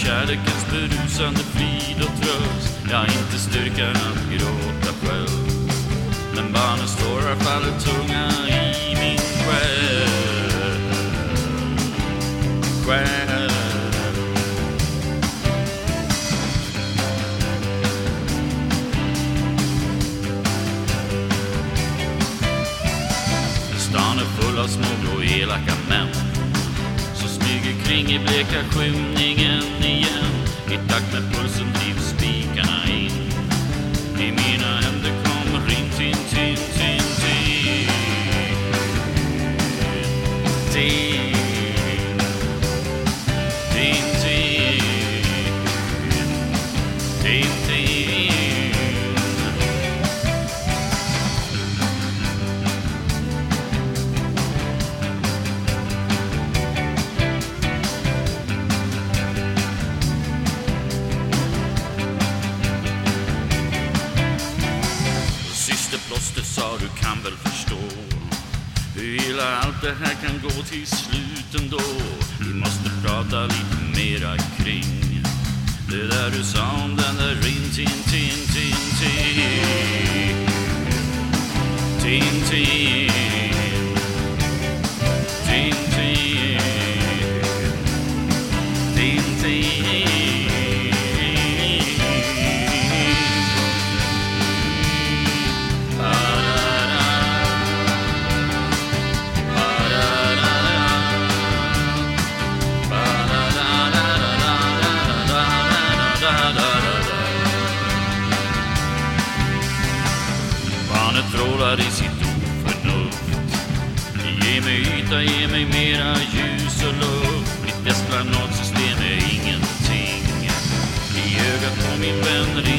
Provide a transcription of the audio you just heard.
kärlekens berusande frid och tröst. Jag har inte styrkan att gråta själv, men barnens tårar faller tunga i min själ. Stan är full av små och elaka män som smyger kring i bleka skymningen igen. I takt med pulsen drivs spikarna in. I mina händer kommer rin, tin, tin, tin, tin, tin, tin, tin, tin, tin. Plåster sa du kan väl förstå hur illa allt det här kan gå till slut ändå. Vi måste prata lite mera kring det där du sa om den där rin, tin, tin, tin, tin, tin, tin, tin, tin, tin, tin. Barnet vrålar i sitt oförnuft. Ge mig yta, ge mig mera ljus och luft. Mitt esplanadsystem är ingenting. I ögat på min vän